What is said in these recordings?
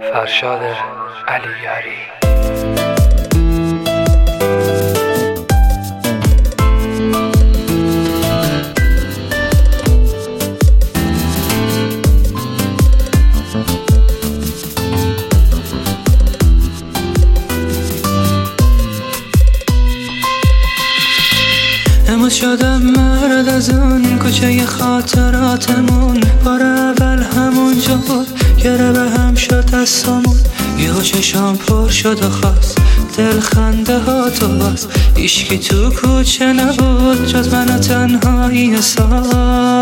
فرشاد علیاری. امروز شدم مرد از اون کوچه خاطراتمون. بار اول همونجا بود، گره به هم شد دستامون. یهو چشام پر شد و خواست دل خنده ها تو باز. هیچکی تو کوچه نبود جز من و تنهایی احساس.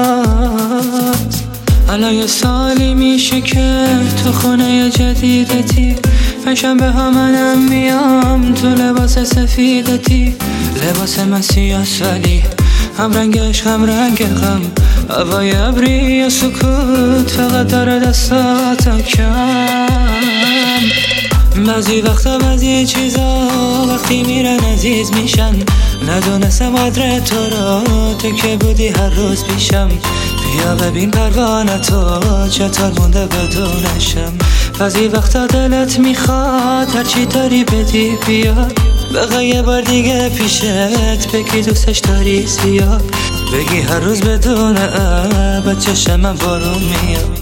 الان یه سالی میشه که تو خونه جدیدتی. پنجشنبه ها منم میام تو لباس سفیدتی. لباس من سیاس ولی هم رنگش هم رنگ غم. هوای ابری و سکوت فقط داره دستات کم. بعضی وقتا بعضی چیزا وقتی میرن عزیز میشن. ندونستم قدر تو را تو که بودی هر روز پیشم. بیا ببین پروانه تو چطور مونده بدونشم. بعضی وقتا دلت میخواد هرچی داری بدی بیاد. بقیه یه بار دیگه پیشت بگی دوستش داری زیاد. بگی هر روز بدون ابد چشم من بارون میاد.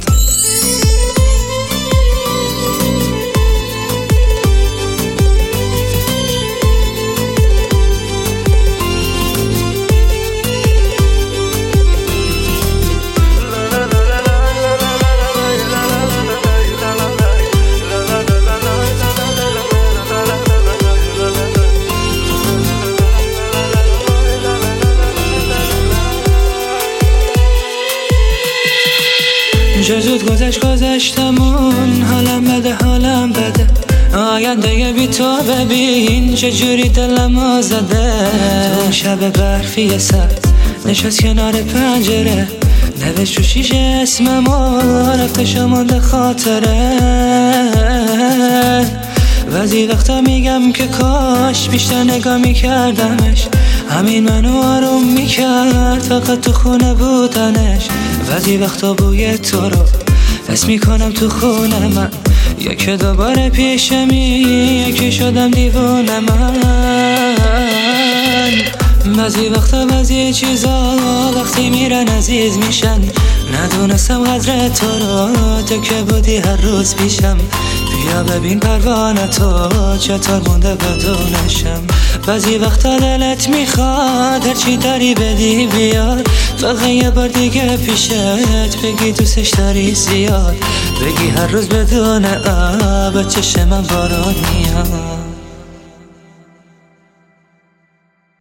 چه زود گذشتمون. حالم بده آینده بی تو ببین چجوری دلمو زده. تو شب برفی سرد نشست کنار پنجره. نوشت رو شیشه اسممو رفته شمانده خاطره. بعضی وقتا میگم که کاش بیشتر نگاه میکردمش. همین منو آروم میکرد فقط تو خونه بودنش. بعضی وقتا بوی تو رو حس میکنم تو خونه من. یکی دوباره پیشمی یکی شدم دیوونه من. بعضی وقتا بعضی چیزا وقتی میرن عزیز میشن. ندونستم قدر تو رو تو که بودی هر روز پیشم. بیا ببین پروانه تو چطور مونده بدونشم. بعضی وقتا دلت میخواد هرچی داری بدی بیاد. فقط یه بار دیگه پیشت بگی دوستش داری زیاد. بگی هر روز بدون ابد چشم من بارون میاد.